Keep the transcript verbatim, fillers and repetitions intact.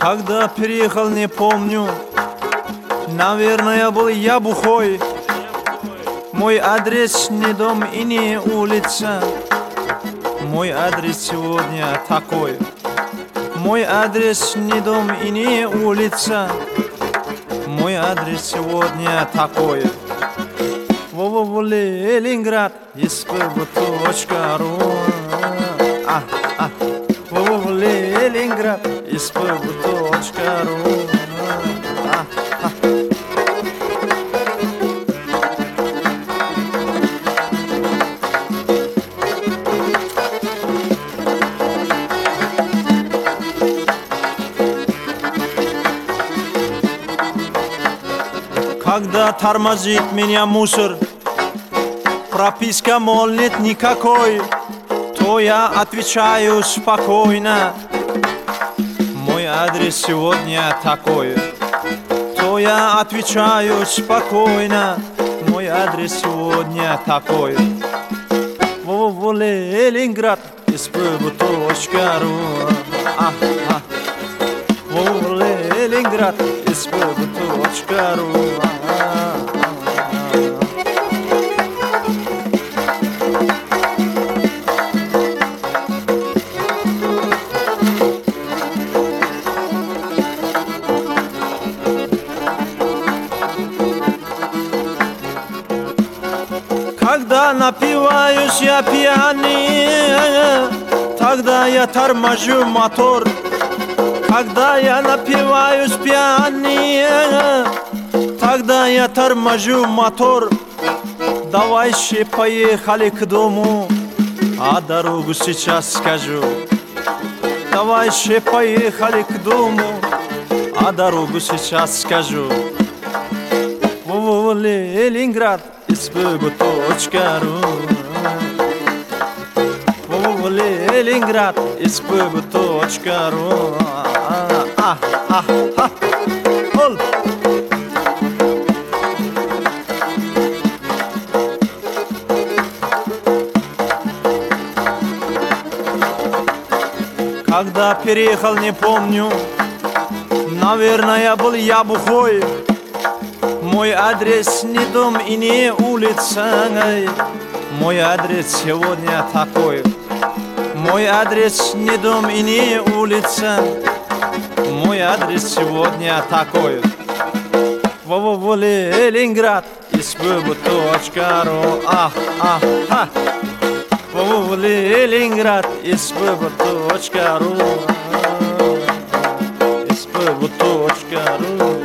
Когда переехал, не помню, наверное, был я бухой. Мой адрес не дом и не улица. Мой адрес сегодня такой. Мой адрес не дом и не улица. Мой адрес сегодня такой. Вова Ленинград, испб.ру. А, а. Вова Ленинград, испб.ру. А, а. Когда тормозит меня мусор, прописка, мол, нет никакой, то я отвечаю спокойно: мой адрес сегодня такой. То я отвечаю спокойно: мой адрес сегодня такой. Вова Ленинград, испб.ру. А, а. Вова Ленинград, испб.ру. Когда напиваюсь я пьяный, тогда я торможу мотор. Когда я напиваюсь пьяный, тогда я торможу мотор. Давай ще поехали к дому, а дорогу сейчас скажу. Давай ще поехали к дому, а дорогу сейчас скажу. Вова Ленинград, испб.ру. Вова Ленинград, испб.ру. А, а, а. Ол. Когда переехал, не помню, наверное, был я бухой. Мой адрес не дом и не улица. Мой адрес сегодня такой. Мой адрес не дом и не улица. Мой адрес сегодня такой. Вова Ленинград, испб.ру. А, а, а. Вова Ленинград, испб.ру. испб.ру.